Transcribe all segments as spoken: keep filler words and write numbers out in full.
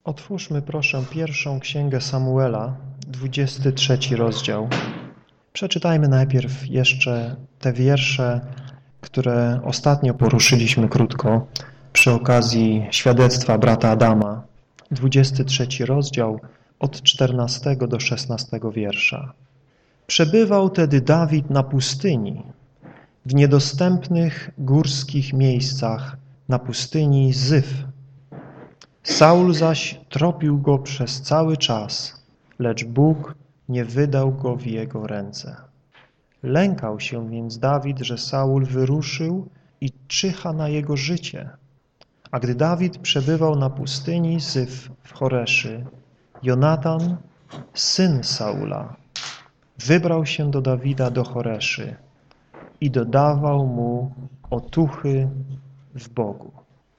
Otwórzmy proszę pierwszą księgę Samuela, dwudziesty trzeci rozdział. Przeczytajmy najpierw jeszcze te wiersze, które ostatnio poruszyliśmy krótko przy okazji świadectwa brata Adama. dwudziesty trzeci rozdział od czternastego do szesnastego wiersza. Przebywał tedy Dawid na pustyni, w niedostępnych górskich miejscach, na pustyni Zyf. Saul zaś tropił go przez cały czas, lecz Bóg nie wydał go w jego ręce. Lękał się więc Dawid, że Saul wyruszył i czyha na jego życie. A gdy Dawid przebywał na pustyni Zyf w Choreszy, Jonatan, syn Saula, wybrał się do Dawida do Choreszy i dodawał mu otuchy w Bogu.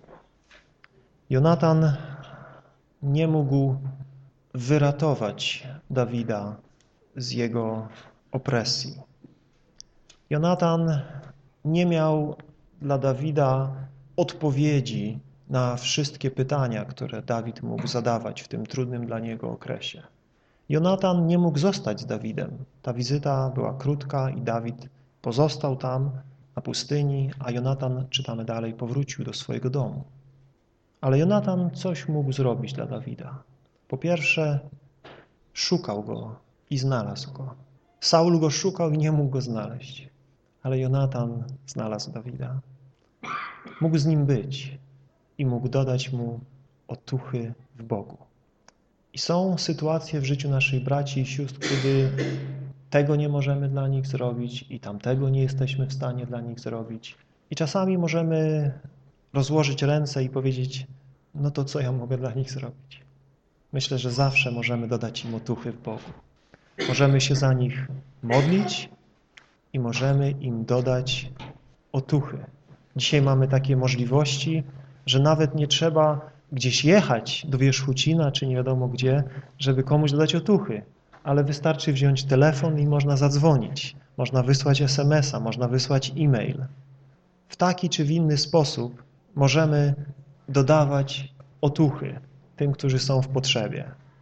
Jonatan nie mógł wyratować Dawida z jego opresji. Jonatan nie miał dla Dawida odpowiedzi na wszystkie pytania, które Dawid mógł zadawać w tym trudnym dla niego okresie. Jonatan nie mógł zostać z Dawidem. Ta wizyta była krótka i Dawid pozostał tam na pustyni, a Jonatan, czytamy dalej, powrócił do swojego domu. Ale Jonatan coś mógł zrobić dla Dawida. Po pierwsze, szukał go i znalazł go. Saul go szukał i nie mógł go znaleźć. Ale Jonatan znalazł Dawida. Mógł z nim być i mógł dodać mu otuchy w Bogu. I są sytuacje w życiu naszych braci i sióstr, kiedy tego nie możemy dla nich zrobić i tamtego nie jesteśmy w stanie dla nich zrobić. I czasami możemy rozłożyć ręce i powiedzieć, no to co ja mogę dla nich zrobić? Myślę, że zawsze możemy dodać im otuchy w Bogu. Możemy się za nich modlić i możemy im dodać otuchy. Dzisiaj mamy takie możliwości, że nawet nie trzeba gdzieś jechać do Wierzchucina, czy nie wiadomo gdzie, żeby komuś dodać otuchy. Ale wystarczy wziąć telefon i można zadzwonić. Można wysłać es em es a, można wysłać e-mail. W taki czy w inny sposób możemy dodawać otuchy tym, którzy są w potrzebie.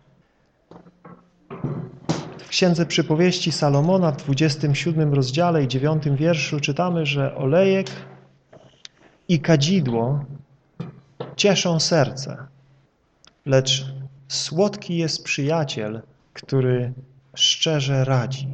W Księdze Przypowieści Salomona w dwudziestym siódmym rozdziale i dziewiątym wierszu czytamy, że olejek i kadzidło cieszą serce, lecz słodki jest przyjaciel, który szczerze radzi.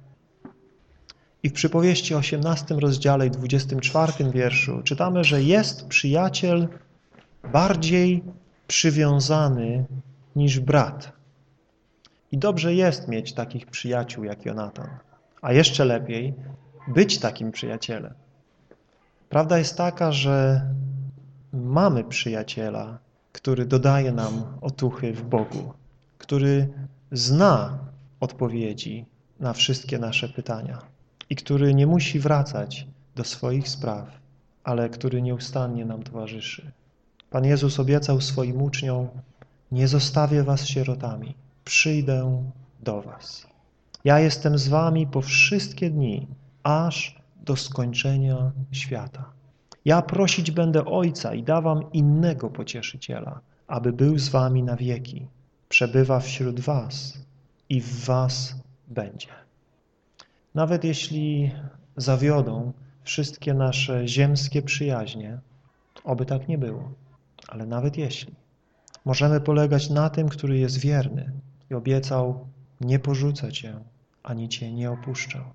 I w Przypowieści osiemnastym rozdziale i dwudziestym czwartym wierszu czytamy, że jest przyjaciel bardziej przywiązany niż brat. I dobrze jest mieć takich przyjaciół jak Jonatan, a jeszcze lepiej być takim przyjacielem. Prawda jest taka, że mamy przyjaciela, który dodaje nam otuchy w Bogu, który zna odpowiedzi na wszystkie nasze pytania i który nie musi wracać do swoich spraw, ale który nieustannie nam towarzyszy. Pan Jezus obiecał swoim uczniom, nie zostawię was sierotami, przyjdę do was. Ja jestem z wami po wszystkie dni, aż do skończenia świata. Ja prosić będę Ojca i dawam innego pocieszyciela, aby był z wami na wieki. Przebywa wśród was i w was będzie. Nawet jeśli zawiodą wszystkie nasze ziemskie przyjaźnie, oby tak nie było, ale nawet jeśli, możemy polegać na tym, który jest wierny i obiecał, nie porzucę cię, ani cię nie opuszczę.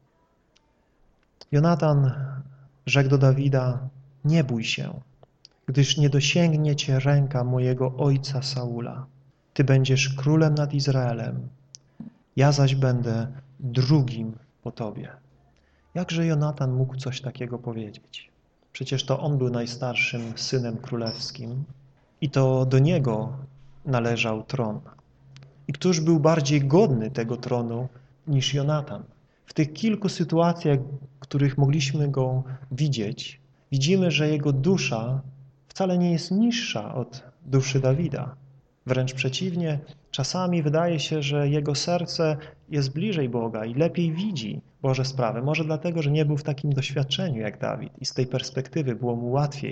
Jonatan rzekł do Dawida, nie bój się, gdyż nie dosięgnie cię ręka mojego ojca Saula. Ty będziesz królem nad Izraelem, ja zaś będę drugim po tobie. Jakże Jonatan mógł coś takiego powiedzieć? Przecież to on był najstarszym synem królewskim i to do niego należał tron. I któż był bardziej godny tego tronu niż Jonatan? W tych kilku sytuacjach, w których mogliśmy go widzieć, widzimy, że jego dusza wcale nie jest niższa od duszy Dawida. Wręcz przeciwnie, czasami wydaje się, że jego serce jest bliżej Boga i lepiej widzi Boże sprawy. Może dlatego, że nie był w takim doświadczeniu jak Dawid i z tej perspektywy było mu łatwiej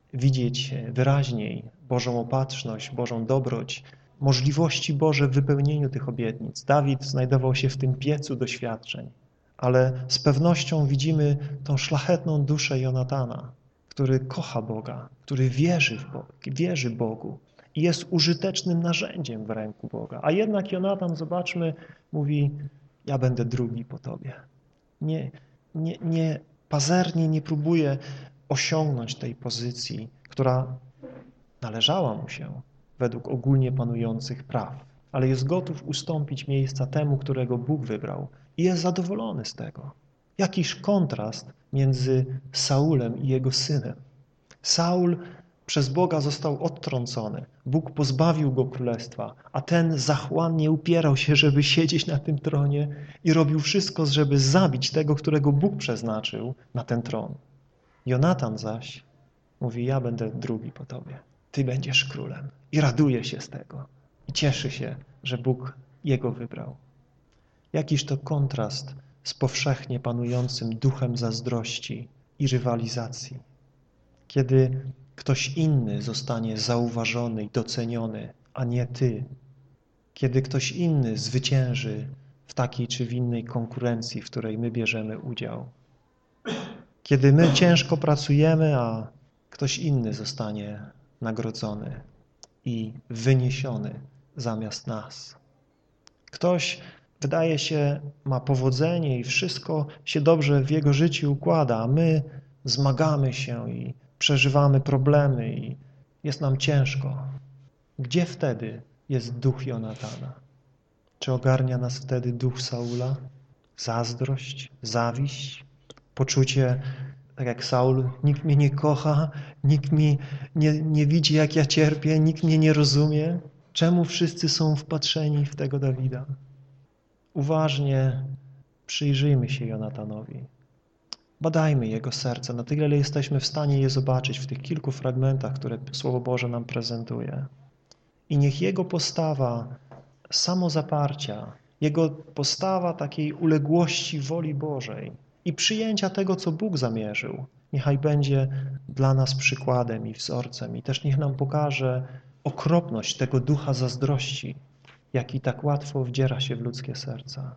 widzieć wyraźniej Bożą opatrzność, Bożą dobroć, możliwości Boże w wypełnieniu tych obietnic. Dawid znajdował się w tym piecu doświadczeń, ale z pewnością widzimy tą szlachetną duszę Jonatana, który kocha Boga, który wierzy w Boga, wierzy Bogu i jest użytecznym narzędziem w ręku Boga. A jednak Jonatan, zobaczmy, mówi, ja będę drugi po tobie. Nie, nie, nie pazernie nie próbuje osiągnąć tej pozycji, która należała mu się według ogólnie panujących praw, ale jest gotów ustąpić miejsca temu, którego Bóg wybrał i jest zadowolony z tego. Jakiż kontrast między Saulem i jego synem. Saul przez Boga został odtrącony. Bóg pozbawił go królestwa, a ten zachłannie upierał się, żeby siedzieć na tym tronie i robił wszystko, żeby zabić tego, którego Bóg przeznaczył na ten tron. Jonatan zaś mówi, ja będę drugi po tobie. Ty będziesz królem. I raduje się z tego. I cieszy się, że Bóg jego wybrał. Jakiż to kontrast z powszechnie panującym duchem zazdrości i rywalizacji. Kiedy ktoś inny zostanie zauważony i doceniony, a nie ty. Kiedy ktoś inny zwycięży w takiej czy w innej konkurencji, w której my bierzemy udział. Kiedy my ciężko pracujemy, a ktoś inny zostanie nagrodzony i wyniesiony zamiast nas. Ktoś, wydaje się, ma powodzenie i wszystko się dobrze w jego życiu układa, a my zmagamy się i przeżywamy problemy i jest nam ciężko. Gdzie wtedy jest duch Jonatana? Czy ogarnia nas wtedy duch Saula? Zazdrość, zawiść, poczucie, tak jak Saul, nikt mnie nie kocha, nikt mi nie, nie widzi, jak ja cierpię, nikt mnie nie rozumie. Czemu wszyscy są wpatrzeni w tego Dawida? Uważnie przyjrzyjmy się Jonatanowi. Badajmy jego serce, na tyle, ile jesteśmy w stanie je zobaczyć w tych kilku fragmentach, które Słowo Boże nam prezentuje. I niech jego postawa samozaparcia, jego postawa takiej uległości woli Bożej i przyjęcia tego, co Bóg zamierzył, niechaj będzie dla nas przykładem i wzorcem i też niech nam pokaże okropność tego ducha zazdrości, jaki tak łatwo wdziera się w ludzkie serca.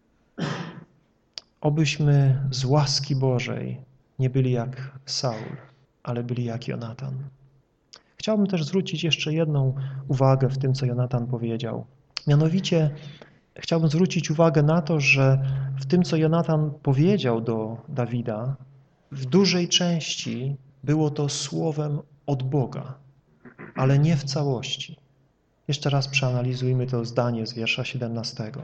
Obyśmy z łaski Bożej nie byli jak Saul, ale byli jak Jonatan. Chciałbym też zwrócić jeszcze jedną uwagę w tym, co Jonatan powiedział. Mianowicie chciałbym zwrócić uwagę na to, że w tym, co Jonatan powiedział do Dawida, w dużej części było to słowem od Boga, ale nie w całości. Jeszcze raz przeanalizujmy to zdanie z wiersza siedemnastego.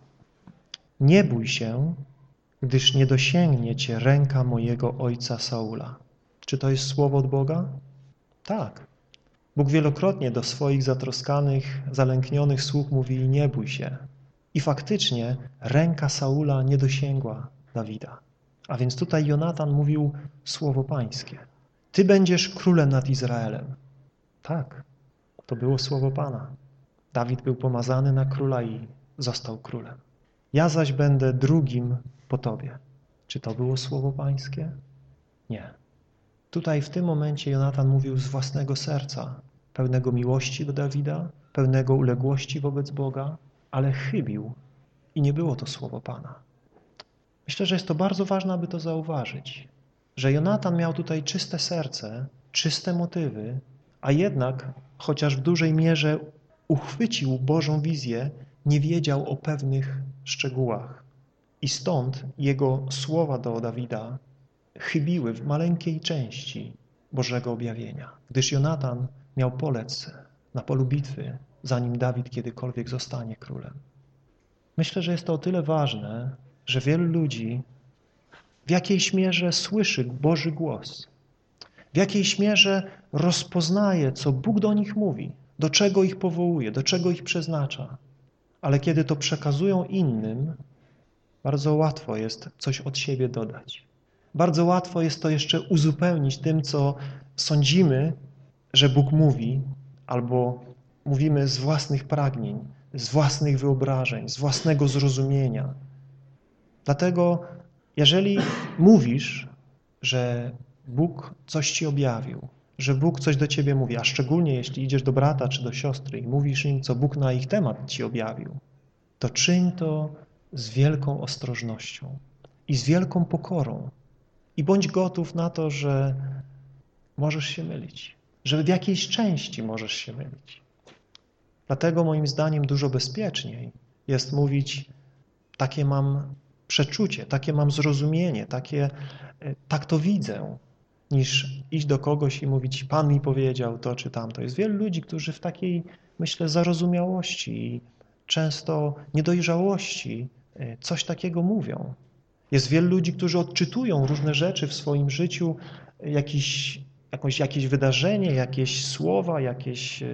Nie bój się, gdyż nie dosięgnie cię ręka mojego ojca Saula. Czy to jest słowo od Boga? Tak. Bóg wielokrotnie do swoich zatroskanych, zalęknionych sług mówi, nie bój się. I faktycznie ręka Saula nie dosięgła Dawida. A więc tutaj Jonatan mówił słowo pańskie. Ty będziesz królem nad Izraelem. Tak, to było słowo Pana. Dawid był pomazany na króla i został królem. Ja zaś będę drugim po tobie. Czy to było słowo pańskie? Nie. Tutaj w tym momencie Jonatan mówił z własnego serca, pełnego miłości do Dawida, pełnego uległości wobec Boga, ale chybił i nie było to słowo Pana. Myślę, że jest to bardzo ważne, aby to zauważyć, że Jonatan miał tutaj czyste serce, czyste motywy, a jednak, chociaż w dużej mierze uchwycił Bożą wizję, nie wiedział o pewnych szczegółach. I stąd jego słowa do Dawida chybiły w maleńkiej części Bożego objawienia, gdyż Jonatan miał polec na polu bitwy, zanim Dawid kiedykolwiek zostanie królem. Myślę, że jest to o tyle ważne, że wielu ludzi w jakiejś mierze słyszy Boży głos, w jakiejś mierze rozpoznaje, co Bóg do nich mówi, do czego ich powołuje, do czego ich przeznacza. Ale kiedy to przekazują innym, bardzo łatwo jest coś od siebie dodać. Bardzo łatwo jest to jeszcze uzupełnić tym, co sądzimy, że Bóg mówi, albo mówimy z własnych pragnień, z własnych wyobrażeń, z własnego zrozumienia. Dlatego, jeżeli mówisz, że Bóg coś ci objawił, że Bóg coś do ciebie mówi, a szczególnie jeśli idziesz do brata czy do siostry i mówisz im, co Bóg na ich temat ci objawił, to czyń to z wielką ostrożnością i z wielką pokorą. I bądź gotów na to, że możesz się mylić, że w jakiejś części możesz się mylić. Dlatego moim zdaniem dużo bezpieczniej jest mówić, takie mam przeczucie, takie mam zrozumienie, takie, tak to widzę, niż iść do kogoś i mówić, Pan mi powiedział to czy tamto. Jest wielu ludzi, którzy w takiej, myślę, zarozumiałości i często niedojrzałości coś takiego mówią. Jest wielu ludzi, którzy odczytują różne rzeczy w swoim życiu, jakiś, jakąś, jakieś wydarzenie, jakieś słowa, jakieś...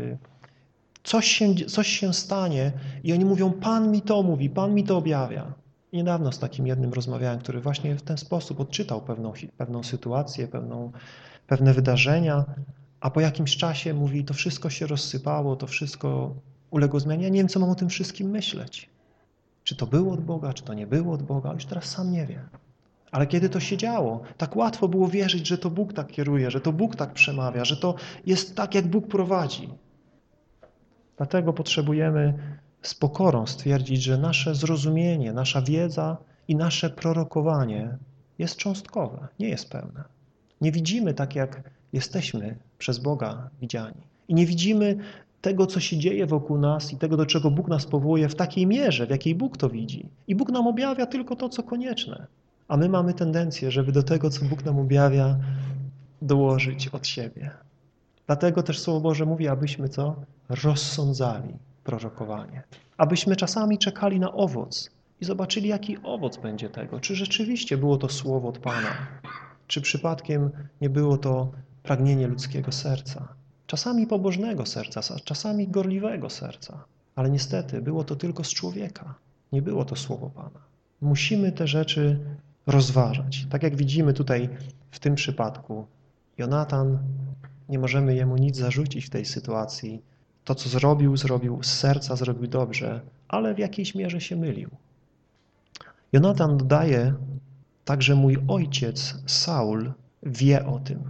Coś się, coś się stanie i oni mówią, Pan mi to mówi, Pan mi to objawia. I niedawno z takim jednym rozmawiałem, który właśnie w ten sposób odczytał pewną, pewną sytuację, pewną, pewne wydarzenia, a po jakimś czasie mówi, to wszystko się rozsypało, to wszystko uległo zmianie. Ja nie wiem, co mam o tym wszystkim myśleć. Czy to było od Boga, czy to nie było od Boga, już teraz sam nie wiem. Ale kiedy to się działo, tak łatwo było wierzyć, że to Bóg tak kieruje, że to Bóg tak przemawia, że to jest tak, jak Bóg prowadzi. Dlatego potrzebujemy z pokorą stwierdzić, że nasze zrozumienie, nasza wiedza i nasze prorokowanie jest cząstkowe, nie jest pełne. Nie widzimy tak, jak jesteśmy przez Boga widziani. I nie widzimy tego, co się dzieje wokół nas i tego, do czego Bóg nas powołuje w takiej mierze, w jakiej Bóg to widzi. I Bóg nam objawia tylko to, co konieczne. A my mamy tendencję, żeby do tego, co Bóg nam objawia, dołożyć od siebie. Dlatego też Słowo Boże mówi, abyśmy co? Rozsądzali prorokowanie. Abyśmy czasami czekali na owoc i zobaczyli, jaki owoc będzie tego. Czy rzeczywiście było to słowo od Pana? Czy przypadkiem nie było to pragnienie ludzkiego serca? Czasami pobożnego serca, czasami gorliwego serca. Ale niestety było to tylko z człowieka. Nie było to słowo Pana. Musimy te rzeczy rozważać. Tak jak widzimy tutaj w tym przypadku, Jonatan, nie możemy jemu nic zarzucić w tej sytuacji. To, co zrobił, zrobił z serca, zrobił dobrze, ale w jakiejś mierze się mylił. Jonatan dodaje, także mój ojciec Saul wie o tym.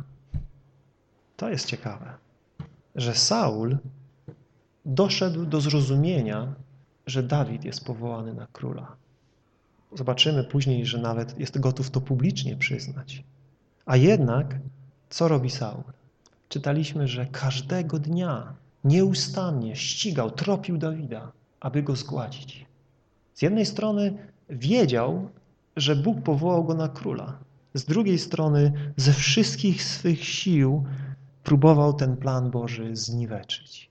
To jest ciekawe, że Saul doszedł do zrozumienia, że Dawid jest powołany na króla. Zobaczymy później, że nawet jest gotów to publicznie przyznać. A jednak, co robi Saul? Czytaliśmy, że każdego dnia nieustannie ścigał, tropił Dawida, aby go zgładzić. Z jednej strony wiedział, że Bóg powołał go na króla. Z drugiej strony ze wszystkich swych sił próbował ten plan Boży zniweczyć.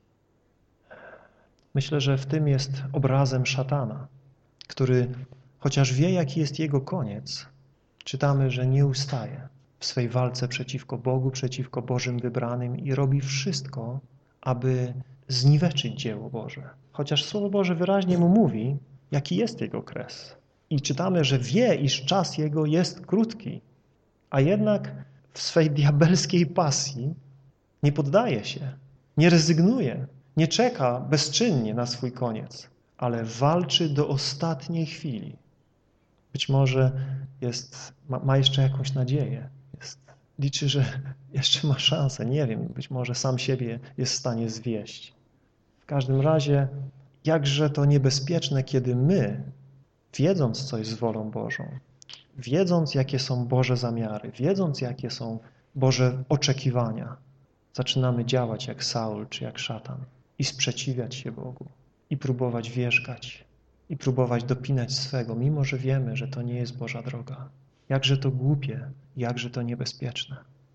Myślę, że w tym jest obrazem szatana, który chociaż wie, jaki jest jego koniec, czytamy, że nie ustaje w swej walce przeciwko Bogu, przeciwko Bożym wybranym i robi wszystko, aby zniweczyć dzieło Boże. Chociaż Słowo Boże wyraźnie mu mówi, jaki jest jego kres. I czytamy, że wie, iż czas jego jest krótki, a jednak w swej diabelskiej pasji nie poddaje się, nie rezygnuje, nie czeka bezczynnie na swój koniec, ale walczy do ostatniej chwili. Być może jest, ma, ma jeszcze jakąś nadzieję. Jest, liczy, że jeszcze ma szansę. Nie wiem, być może sam siebie jest w stanie zwieść. W każdym razie, jakże to niebezpieczne, kiedy my, wiedząc, co jest wolą Bożą, wiedząc, jakie są Boże zamiary, wiedząc, jakie są Boże oczekiwania, zaczynamy działać jak Saul czy jak szatan i sprzeciwiać się Bogu i próbować wierzgać i próbować dopinać swego, mimo że wiemy, że to nie jest Boża droga. Jakże to głupie, jakże to niebezpieczne.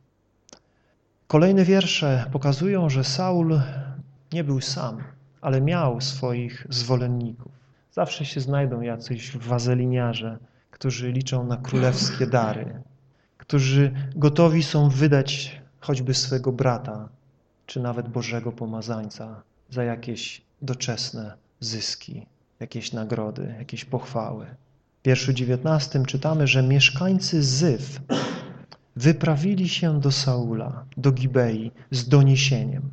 Kolejne wiersze pokazują, że Saul nie był sam, ale miał swoich zwolenników. Zawsze się znajdą jacyś wazeliniarze, którzy liczą na królewskie dary, którzy gotowi są wydać choćby swego brata, czy nawet Bożego pomazańca za jakieś doczesne zyski, jakieś nagrody, jakieś pochwały. W wierszu dziewiętnastym czytamy, że mieszkańcy Zyf wyprawili się do Saula, do Gibei z doniesieniem.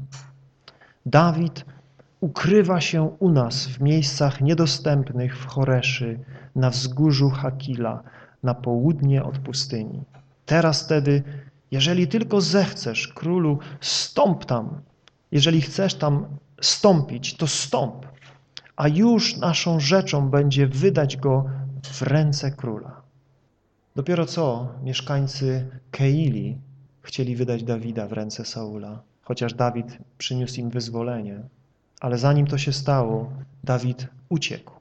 Dawid ukrywa się u nas w miejscach niedostępnych w Choreszy, na wzgórzu Hakila, na południe od pustyni. Teraz tedy Jeżeli tylko zechcesz, królu, stąp tam. Jeżeli chcesz tam stąpić, to stąp. A już naszą rzeczą będzie wydać go w ręce króla. Dopiero co mieszkańcy Keili chcieli wydać Dawida w ręce Saula, chociaż Dawid przyniósł im wyzwolenie. Ale zanim to się stało, Dawid uciekł.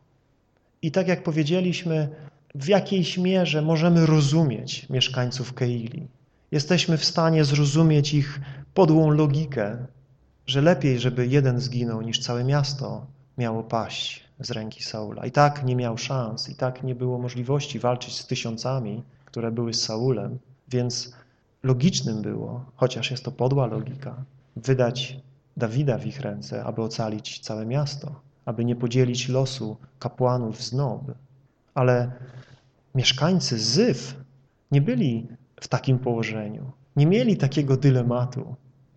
I tak jak powiedzieliśmy, w jakiejś mierze możemy rozumieć mieszkańców Keili. Jesteśmy w stanie zrozumieć ich podłą logikę, że lepiej, żeby jeden zginął, niż całe miasto miało paść z ręki Saula. I tak nie miał szans, i tak nie było możliwości walczyć z tysiącami, które były z Saulem, więc logicznym było, chociaż jest to podła logika, wydać Dawida w ich ręce, aby ocalić całe miasto, aby nie podzielić losu kapłanów z Nob. Ale mieszkańcy Zyf nie byli w takim położeniu, nie mieli takiego dylematu.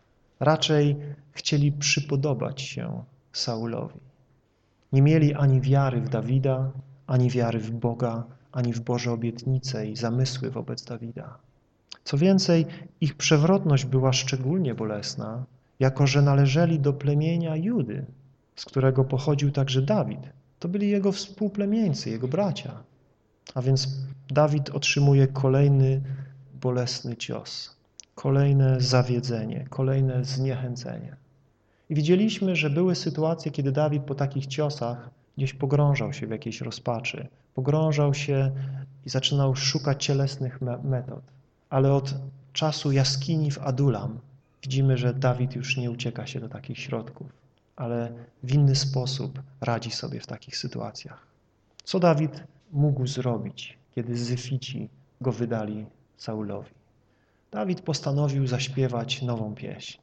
Raczej chcieli przypodobać się Saulowi. Nie mieli ani wiary w Dawida, ani wiary w Boga, ani w Boże obietnice i zamysły wobec Dawida. Co więcej, ich przewrotność była szczególnie bolesna, jako że należeli do plemienia Judy, z którego pochodził także Dawid. To byli jego współplemieńcy, jego bracia. A więc Dawid otrzymuje kolejny bolesny cios, kolejne zawiedzenie, kolejne zniechęcenie. I widzieliśmy, że były sytuacje, kiedy Dawid po takich ciosach gdzieś pogrążał się w jakiejś rozpaczy, pogrążał się i zaczynał szukać cielesnych metod. Ale od czasu jaskini w Adulam widzimy, że Dawid już nie ucieka się do takich środków, ale w inny sposób radzi sobie w takich sytuacjach. Co Dawid mógł zrobić, kiedy Zyfici go wydali Saulowi? Dawid postanowił zaśpiewać nową pieśń.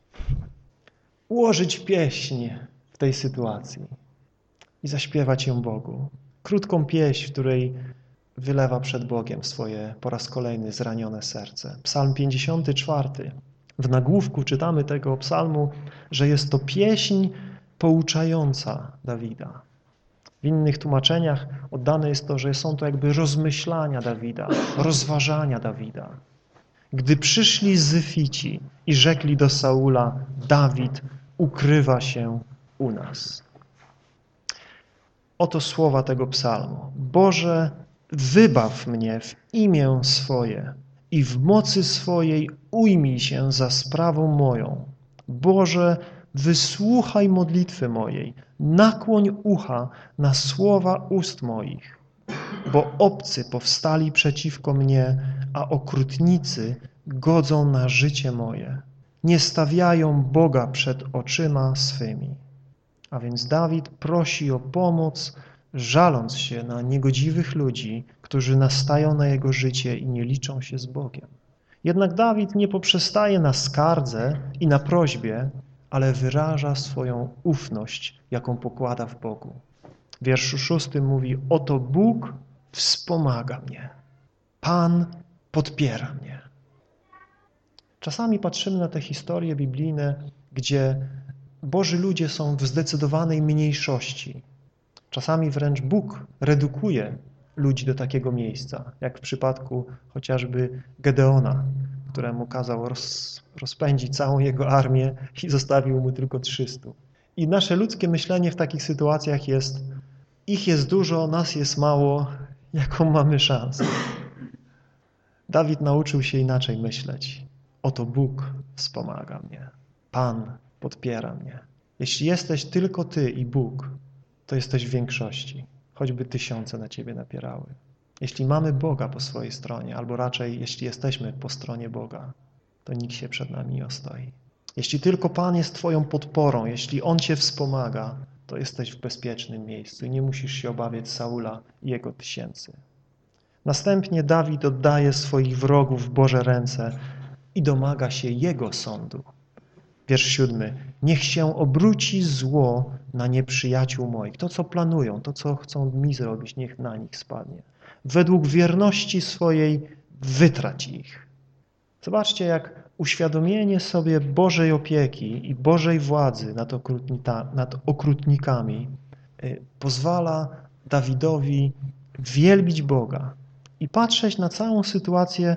Ułożyć pieśń w tej sytuacji i zaśpiewać ją Bogu. Krótką pieśń, w której wylewa przed Bogiem swoje po raz kolejny zranione serce. Psalm pięćdziesiąty czwarty. W nagłówku czytamy tego psalmu, że jest to pieśń pouczająca Dawida. W innych tłumaczeniach oddane jest to, że są to jakby rozmyślania Dawida, rozważania Dawida. Gdy przyszli Zyfici i rzekli do Saula, Dawid ukrywa się u nas. Oto słowa tego psalmu. Boże, wybaw mnie w imię swoje i w mocy swojej ujmij się za sprawą moją. Boże, wysłuchaj modlitwy mojej, nakłoń ucha na słowa ust moich, bo obcy powstali przeciwko mnie, a okrutnicy godzą na życie moje. Nie stawiają Boga przed oczyma swymi. A więc Dawid prosi o pomoc, żaląc się na niegodziwych ludzi, którzy nastają na jego życie i nie liczą się z Bogiem. Jednak Dawid nie poprzestaje na skardze i na prośbie, ale wyraża swoją ufność, jaką pokłada w Bogu. W wierszu szóstym mówi, oto Bóg wspomaga mnie. Pan podpiera mnie. Czasami patrzymy na te historie biblijne, gdzie Boży ludzie są w zdecydowanej mniejszości. Czasami wręcz Bóg redukuje ludzi do takiego miejsca, jak w przypadku chociażby Gedeona, któremu kazał roz, rozpędzić całą jego armię i zostawił mu tylko trzystu. I nasze ludzkie myślenie w takich sytuacjach jest, ich jest dużo, nas jest mało, jaką mamy szansę? Dawid nauczył się inaczej myśleć. Oto Bóg wspomaga mnie. Pan podpiera mnie. Jeśli jesteś tylko ty i Bóg, to jesteś w większości, choćby tysiące na ciebie napierały. Jeśli mamy Boga po swojej stronie, albo raczej jeśli jesteśmy po stronie Boga, to nikt się przed nami nie ostoi. Jeśli tylko Pan jest twoją podporą, jeśli On cię wspomaga, to jesteś w bezpiecznym miejscu i nie musisz się obawiać Saula i jego tysięcy. Następnie Dawid oddaje swoich wrogów w Boże ręce i domaga się Jego sądu. Wiersz siódmy. Niech się obróci zło na nieprzyjaciół moich. To, co planują, to, co chcą mi zrobić, niech na nich spadnie. Według wierności swojej wytrać ich. Zobaczcie, jak uświadomienie sobie Bożej opieki i Bożej władzy nad, nad okrutnikami pozwala Dawidowi wielbić Boga i patrzeć na całą sytuację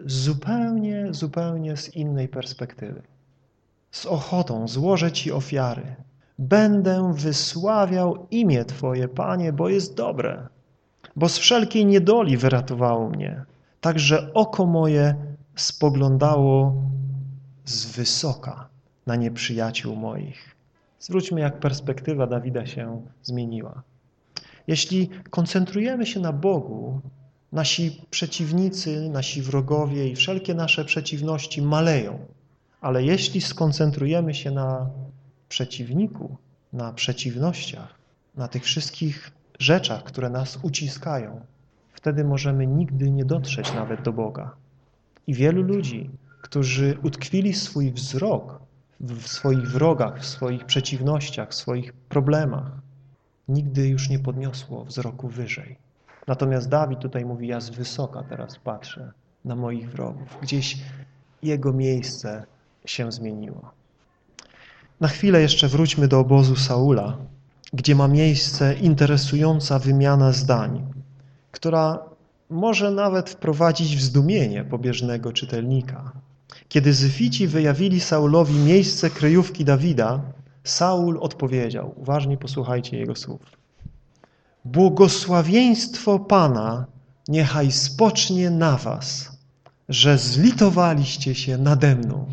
zupełnie, zupełnie z innej perspektywy. Z ochotą złożę Ci ofiary. Będę wysławiał imię Twoje, Panie, bo jest dobre, bo z wszelkiej niedoli wyratowało mnie. Także oko moje spoglądało z wysoka na nieprzyjaciół moich. Zwróćmy, jak perspektywa Dawida się zmieniła. Jeśli koncentrujemy się na Bogu, nasi przeciwnicy, nasi wrogowie i wszelkie nasze przeciwności maleją. Ale jeśli skoncentrujemy się na przeciwniku, na przeciwnościach, na tych wszystkich rzeczach, które nas uciskają, wtedy możemy nigdy nie dotrzeć nawet do Boga. I wielu ludzi, którzy utkwili swój wzrok w swoich wrogach, w swoich przeciwnościach, w swoich problemach, nigdy już nie podniosło wzroku wyżej. Natomiast Dawid tutaj mówi, ja z wysoka teraz patrzę na moich wrogów. Gdzieś jego miejsce się zmieniło. Na chwilę jeszcze wróćmy do obozu Saula, gdzie ma miejsce interesująca wymiana zdań, która może nawet wprowadzić w zdumienie pobieżnego czytelnika. Kiedy Zyfici wyjawili Saulowi miejsce kryjówki Dawida, Saul odpowiedział, uważnie posłuchajcie jego słów. Błogosławieństwo Pana niechaj spocznie na was, że zlitowaliście się nade mną.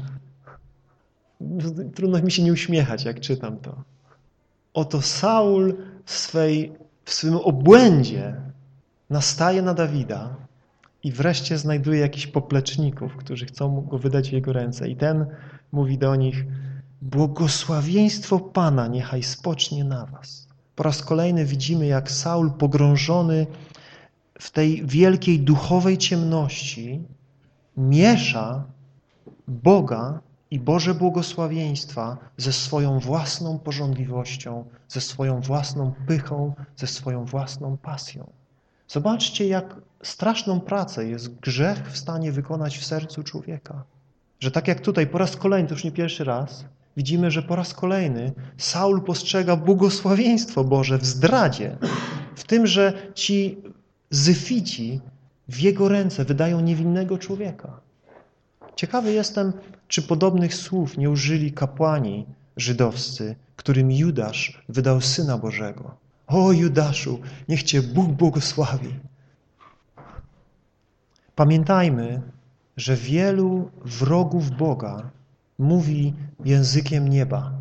Trudno mi się nie uśmiechać, jak czytam to. Oto Saul w, swej, w swym obłędzie nastaje na Dawida i wreszcie znajduje jakichś popleczników, którzy chcą go wydać w jego ręce. I ten mówi do nich, błogosławieństwo Pana niechaj spocznie na was. Po raz kolejny widzimy, jak Saul pogrążony w tej wielkiej duchowej ciemności miesza Boga i Boże błogosławieństwa ze swoją własną pożądliwością, ze swoją własną pychą, ze swoją własną pasją. Zobaczcie, jak straszną pracę jest grzech w stanie wykonać w sercu człowieka. Że tak jak tutaj po raz kolejny, to już nie pierwszy raz, widzimy, że po raz kolejny Saul postrzega błogosławieństwo Boże w zdradzie, w tym, że ci Zyfici w jego ręce wydają niewinnego człowieka. Ciekawy jestem, czy podobnych słów nie użyli kapłani żydowscy, którym Judasz wydał Syna Bożego. O Judaszu, niech Cię Bóg błogosławi. Pamiętajmy, że wielu wrogów Boga mówi językiem nieba.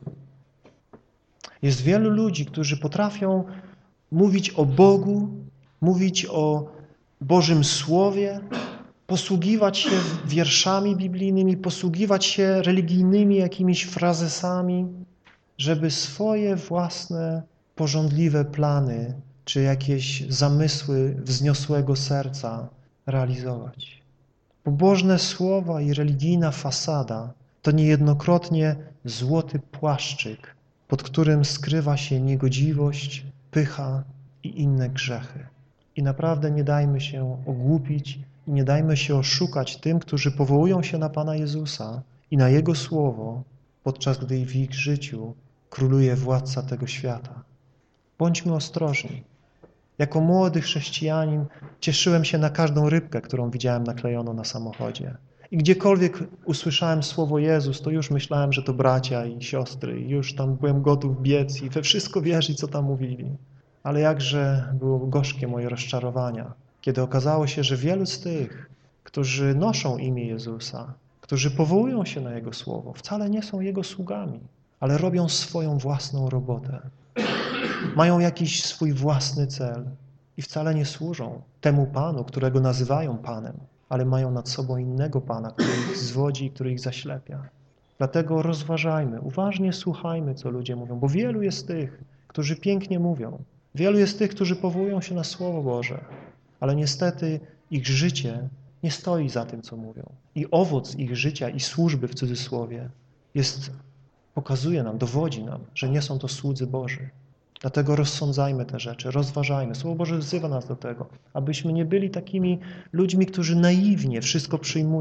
Jest wielu ludzi, którzy potrafią mówić o Bogu, mówić o Bożym Słowie, posługiwać się wierszami biblijnymi, posługiwać się religijnymi jakimiś frazesami, żeby swoje własne pożądliwe plany czy jakieś zamysły wzniosłego serca realizować. Pobożne słowa i religijna fasada to niejednokrotnie złoty płaszczyk, pod którym skrywa się niegodziwość, pycha i inne grzechy. I naprawdę nie dajmy się ogłupić i nie dajmy się oszukać tym, którzy powołują się na Pana Jezusa i na Jego Słowo, podczas gdy w ich życiu króluje władca tego świata. Bądźmy ostrożni. Jako młody chrześcijanin cieszyłem się na każdą rybkę, którą widziałem naklejoną na samochodzie. I gdziekolwiek usłyszałem słowo Jezus, to już myślałem, że to bracia i siostry. I już tam byłem gotów biec i we wszystko wierzyć, co tam mówili. Ale jakże było gorzkie moje rozczarowania, kiedy okazało się, że wielu z tych, którzy noszą imię Jezusa, którzy powołują się na Jego Słowo, wcale nie są Jego sługami, ale robią swoją własną robotę. Mają jakiś swój własny cel i wcale nie służą temu Panu, którego nazywają Panem, ale mają nad sobą innego Pana, który ich zwodzi i który ich zaślepia. Dlatego rozważajmy, uważnie słuchajmy, co ludzie mówią, bo wielu jest tych, którzy pięknie mówią. Wielu jest tych, którzy powołują się na Słowo Boże, ale niestety ich życie nie stoi za tym, co mówią. I owoc ich życia i służby w cudzysłowie jest, pokazuje nam, dowodzi nam, że nie są to słudzy Boży. Dlatego rozsądzajmy te rzeczy, rozważajmy. Słowo Boże wzywa nas do tego, abyśmy nie byli takimi ludźmi, którzy naiwnie wszystko przyjmują,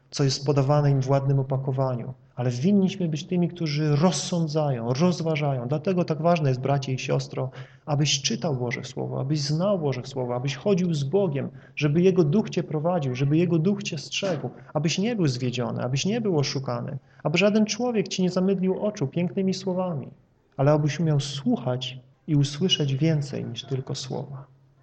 co jest podawane im w ładnym opakowaniu, ale winniśmy być tymi, którzy rozsądzają, rozważają. Dlatego tak ważne jest, bracie i siostro, abyś czytał Boże Słowo, abyś znał Boże Słowo, abyś chodził z Bogiem, żeby Jego Duch cię prowadził, żeby Jego Duch cię strzegł, abyś nie był zwiedziony, abyś nie był oszukany, aby żaden człowiek ci nie zamydlił oczu pięknymi słowami, ale abyś umiał słuchać i usłyszeć więcej niż tylko słowa.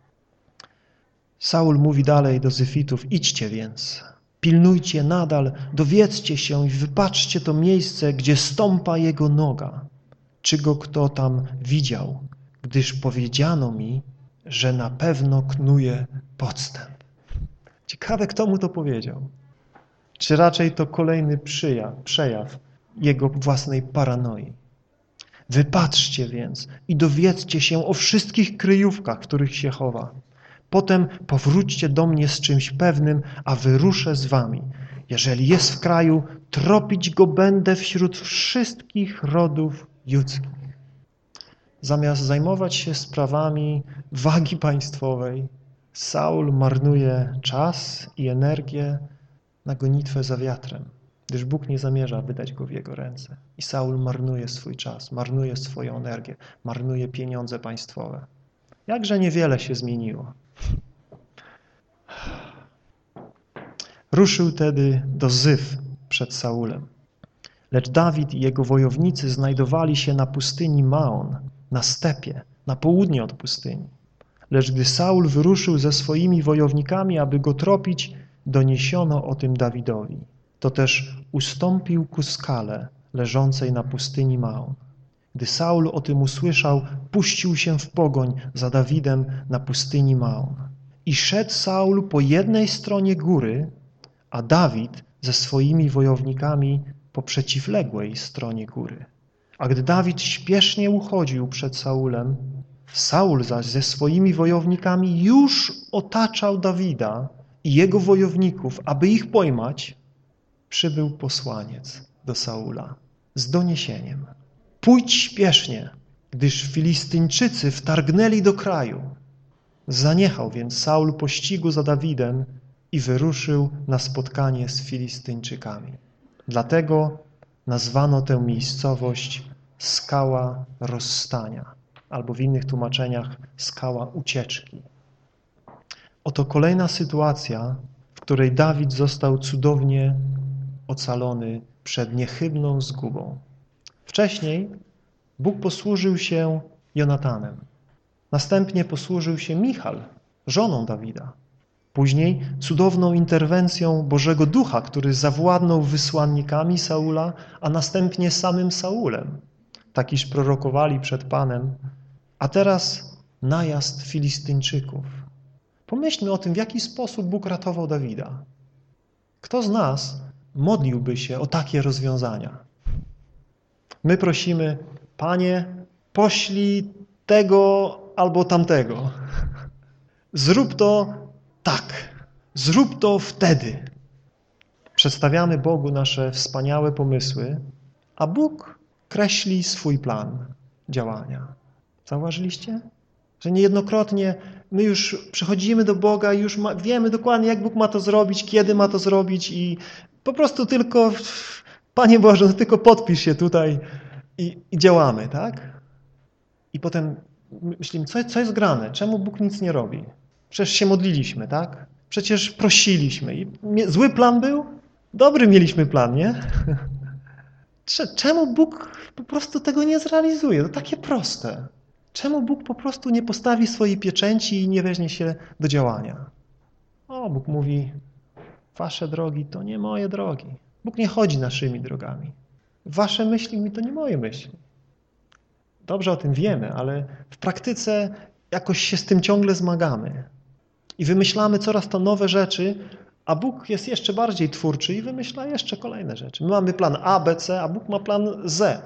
Saul mówi dalej do Zyfitów, idźcie więc, pilnujcie nadal, dowiedzcie się i wypatrzcie to miejsce, gdzie stąpa jego noga, czy go kto tam widział, gdyż powiedziano mi, że na pewno knuje podstęp. Ciekawe, kto mu to powiedział. Czy raczej to kolejny przyjaw, przejaw jego własnej paranoi. Wypatrzcie więc i dowiedzcie się o wszystkich kryjówkach, w których się chowa. Potem powróćcie do mnie z czymś pewnym, a wyruszę z wami. Jeżeli jest w kraju, tropić go będę wśród wszystkich rodów judzkich. Zamiast zajmować się sprawami wagi państwowej, Saul marnuje czas i energię na gonitwę za wiatrem, gdyż Bóg nie zamierza wydać go w jego ręce. I Saul marnuje swój czas, marnuje swoją energię, marnuje pieniądze państwowe. Jakże niewiele się zmieniło. Ruszył tedy do Zyf przed Saulem. Lecz Dawid i jego wojownicy znajdowali się na pustyni Maon, na stepie, na południe od pustyni. Lecz gdy Saul wyruszył ze swoimi wojownikami, aby go tropić, doniesiono o tym Dawidowi. To też ustąpił ku skale leżącej na pustyni Maon. Gdy Saul o tym usłyszał, puścił się w pogoń za Dawidem na pustyni Maon. I szedł Saul po jednej stronie góry, a Dawid ze swoimi wojownikami po przeciwległej stronie góry. A gdy Dawid śpiesznie uchodził przed Saulem, Saul zaś ze swoimi wojownikami już otaczał Dawida i jego wojowników, aby ich pojmać, przybył posłaniec do Saula z doniesieniem. Pójdź śpiesznie, gdyż Filistyńczycy wtargnęli do kraju. Zaniechał więc Saul pościgu za Dawidem i wyruszył na spotkanie z Filistyńczykami. Dlatego nazwano tę miejscowość Skała Rozstania, albo w innych tłumaczeniach Skała Ucieczki. Oto kolejna sytuacja, w której Dawid został cudownie ocalony przed niechybną zgubą. Wcześniej Bóg posłużył się Jonatanem. Następnie posłużył się Michal, żoną Dawida. Później cudowną interwencją Bożego Ducha, który zawładnął wysłannikami Saula, a następnie samym Saulem. Tak iż prorokowali przed Panem. A teraz najazd Filistyńczyków. Pomyślmy o tym, w jaki sposób Bóg ratował Dawida. Kto z nas modliłby się o takie rozwiązania? My prosimy, Panie, poślij tego albo tamtego. Zrób to tak. Zrób to wtedy. Przedstawiamy Bogu nasze wspaniałe pomysły, a Bóg kreśli swój plan działania. Zauważyliście? Że niejednokrotnie my już przychodzimy do Boga i już ma, wiemy dokładnie, jak Bóg ma to zrobić, kiedy ma to zrobić i po prostu tylko, Panie Boże, no tylko podpisz się tutaj i, i działamy, tak? I potem myślimy, co, co jest grane? Czemu Bóg nic nie robi? Przecież się modliliśmy, tak? Przecież prosiliśmy. I zły plan był? Dobry mieliśmy plan, nie? Czemu Bóg po prostu tego nie zrealizuje? To takie proste. Czemu Bóg po prostu nie postawi swojej pieczęci i nie weźmie się do działania? O, Bóg mówi, wasze drogi to nie moje drogi. Bóg nie chodzi naszymi drogami. Wasze myśli to nie moje myśli. Dobrze o tym wiemy, ale w praktyce jakoś się z tym ciągle zmagamy. I wymyślamy coraz to nowe rzeczy, a Bóg jest jeszcze bardziej twórczy i wymyśla jeszcze kolejne rzeczy. My mamy plan A, B, C, a Bóg ma plan Z.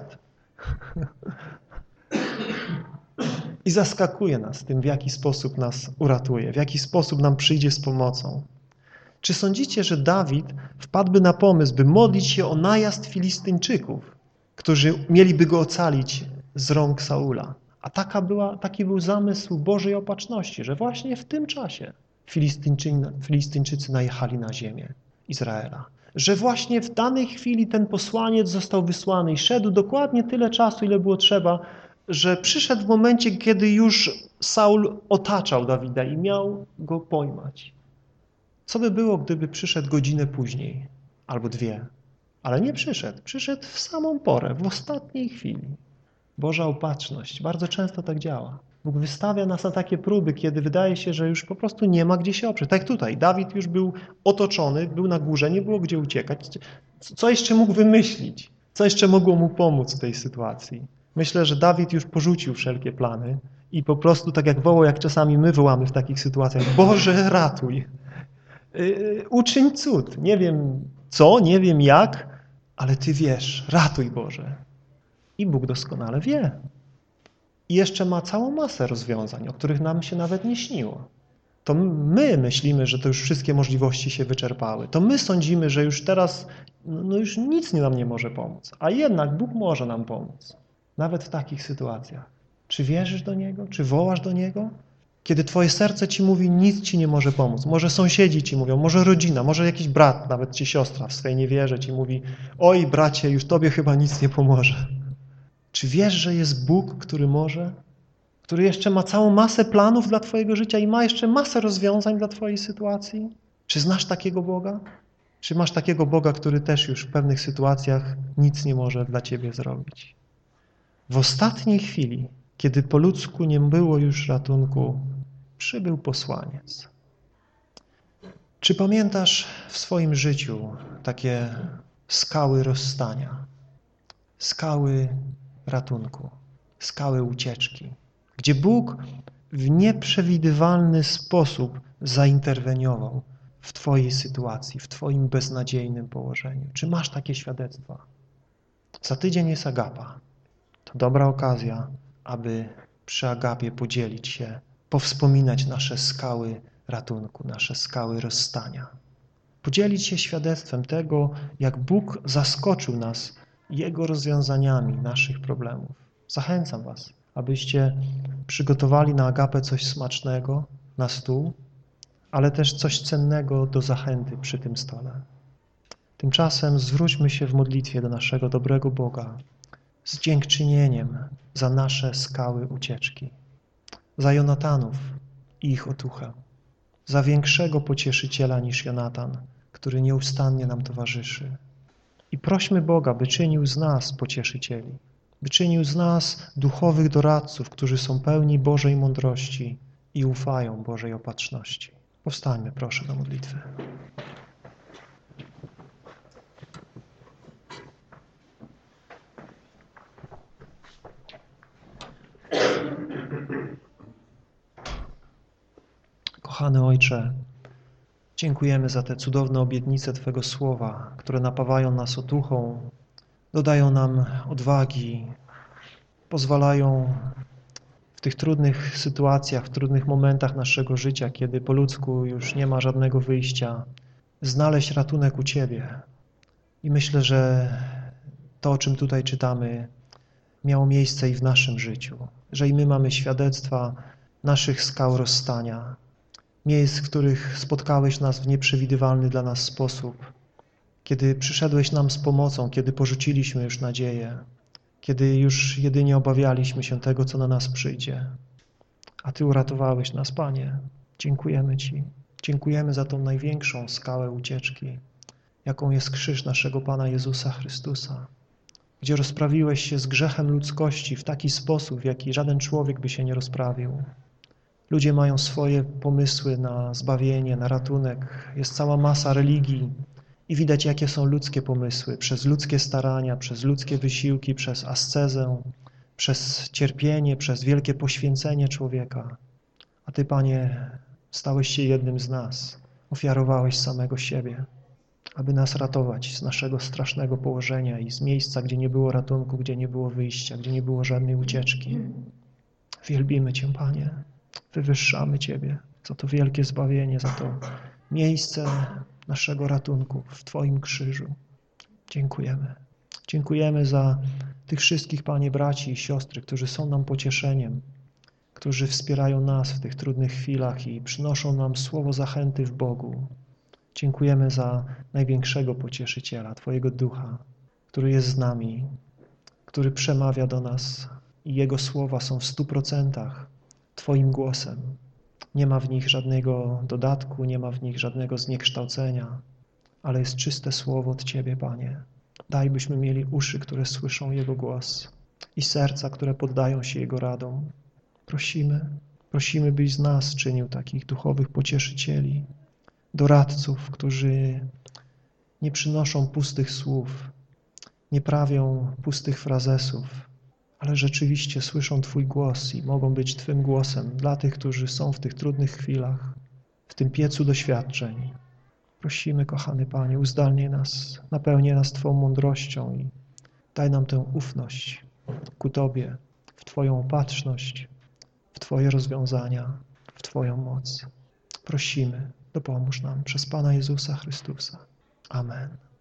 I zaskakuje nas tym, w jaki sposób nas uratuje, w jaki sposób nam przyjdzie z pomocą. Czy sądzicie, że Dawid wpadłby na pomysł, by modlić się o najazd Filistyńczyków, którzy mieliby go ocalić z rąk Saula? A taka była, taki był zamysł Bożej opatrzności, że właśnie w tym czasie Filistyńczycy najechali na ziemię Izraela. że właśnie w danej chwili ten posłaniec został wysłany i szedł dokładnie tyle czasu, ile było trzeba, że przyszedł w momencie, kiedy już Saul otaczał Dawida i miał go pojmać. Co by było, gdyby przyszedł godzinę później albo dwie? Ale nie przyszedł. Przyszedł w samą porę, w ostatniej chwili. Boża opatrzność bardzo często tak działa. Bóg wystawia nas na takie próby, kiedy wydaje się, że już po prostu nie ma gdzie się oprzeć. Tak jak tutaj. Dawid już był otoczony, był na górze, nie było gdzie uciekać. Co jeszcze mógł wymyślić? Co jeszcze mogło mu pomóc w tej sytuacji? Myślę, że Dawid już porzucił wszelkie plany i po prostu tak jak wołał, jak czasami my wołamy w takich sytuacjach: Boże, ratuj! Yy, uczyń cud. Nie wiem co, nie wiem jak, ale Ty wiesz. Ratuj, Boże. I Bóg doskonale wie. I jeszcze ma całą masę rozwiązań, o których nam się nawet nie śniło. To my myślimy, że to już wszystkie możliwości się wyczerpały. To my sądzimy, że już teraz no już nic nam nie może pomóc. A jednak Bóg może nam pomóc. Nawet w takich sytuacjach. Czy wierzysz do Niego? Czy wołasz do Niego? Kiedy twoje serce ci mówi, nic ci nie może pomóc. Może sąsiedzi ci mówią, może rodzina, może jakiś brat, nawet ci siostra w swej niewierze ci mówi: oj bracie, już tobie chyba nic nie pomoże. Czy wiesz, że jest Bóg, który może? Który jeszcze ma całą masę planów dla twojego życia i ma jeszcze masę rozwiązań dla twojej sytuacji? Czy znasz takiego Boga? Czy masz takiego Boga, który też już w pewnych sytuacjach nic nie może dla ciebie zrobić? W ostatniej chwili, kiedy po ludzku nie było już ratunku, przybył posłaniec. Czy pamiętasz w swoim życiu takie skały rozstania, skały ratunku, skały ucieczki, gdzie Bóg w nieprzewidywalny sposób zainterweniował w twojej sytuacji, w twoim beznadziejnym położeniu? Czy masz takie świadectwa? Za tydzień jest Agapa. To dobra okazja, aby przy Agapie podzielić się, powspominać nasze skały ratunku, nasze skały rozstania. Podzielić się świadectwem tego, jak Bóg zaskoczył nas Jego rozwiązaniami naszych problemów. Zachęcam was, abyście przygotowali na Agapę coś smacznego na stół, ale też coś cennego do zachęty przy tym stole. Tymczasem zwróćmy się w modlitwie do naszego dobrego Boga z dziękczynieniem za nasze skały ucieczki, za Jonatanów i ich otuchę, za większego pocieszyciela niż Jonatan, który nieustannie nam towarzyszy. I prośmy Boga, by czynił z nas pocieszycieli, by czynił z nas duchowych doradców, którzy są pełni Bożej mądrości i ufają Bożej opatrzności. Powstańmy proszę do modlitwy. Kochany Ojcze, dziękujemy za te cudowne obietnice Twego Słowa, które napawają nas otuchą, dodają nam odwagi, pozwalają w tych trudnych sytuacjach, w trudnych momentach naszego życia, kiedy po ludzku już nie ma żadnego wyjścia, znaleźć ratunek u Ciebie. I myślę, że to, o czym tutaj czytamy, miało miejsce i w naszym życiu, że i my mamy świadectwa naszych skał rozstania, miejsc, w których spotkałeś nas w nieprzewidywalny dla nas sposób, kiedy przyszedłeś nam z pomocą, kiedy porzuciliśmy już nadzieję, kiedy już jedynie obawialiśmy się tego, co na nas przyjdzie. A Ty uratowałeś nas, Panie. Dziękujemy Ci. Dziękujemy za tą największą skałę ucieczki, jaką jest krzyż naszego Pana Jezusa Chrystusa, gdzie rozprawiłeś się z grzechem ludzkości w taki sposób, w jaki żaden człowiek by się nie rozprawił. Ludzie mają swoje pomysły na zbawienie, na ratunek. Jest cała masa religii i widać, jakie są ludzkie pomysły. Przez ludzkie starania, przez ludzkie wysiłki, przez ascezę, przez cierpienie, przez wielkie poświęcenie człowieka. A Ty, Panie, stałeś się jednym z nas. Ofiarowałeś samego siebie, aby nas ratować z naszego strasznego położenia i z miejsca, gdzie nie było ratunku, gdzie nie było wyjścia, gdzie nie było żadnej ucieczki. Wielbimy Cię, Panie. Wywyższamy Ciebie za to wielkie zbawienie, za to miejsce naszego ratunku w Twoim krzyżu. Dziękujemy. Dziękujemy za tych wszystkich, Panie, braci i siostry, którzy są nam pocieszeniem, którzy wspierają nas w tych trudnych chwilach i przynoszą nam słowo zachęty w Bogu. Dziękujemy za największego pocieszyciela, Twojego Ducha, który jest z nami, który przemawia do nas i Jego słowa są w stu procentach Twoim głosem. Nie ma w nich żadnego dodatku, nie ma w nich żadnego zniekształcenia, ale jest czyste słowo od Ciebie, Panie. Daj, byśmy mieli uszy, które słyszą Jego głos i serca, które poddają się Jego radom. Prosimy, prosimy, byś z nas czynił takich duchowych pocieszycieli, doradców, którzy nie przynoszą pustych słów, nie prawią pustych frazesów, ale rzeczywiście słyszą Twój głos i mogą być Twym głosem dla tych, którzy są w tych trudnych chwilach, w tym piecu doświadczeń. Prosimy, kochany Panie, uzdalnij nas, napełnij nas Twą mądrością i daj nam tę ufność ku Tobie, w Twoją opatrzność, w Twoje rozwiązania, w Twoją moc. Prosimy, dopomóż nam przez Pana Jezusa Chrystusa. Amen.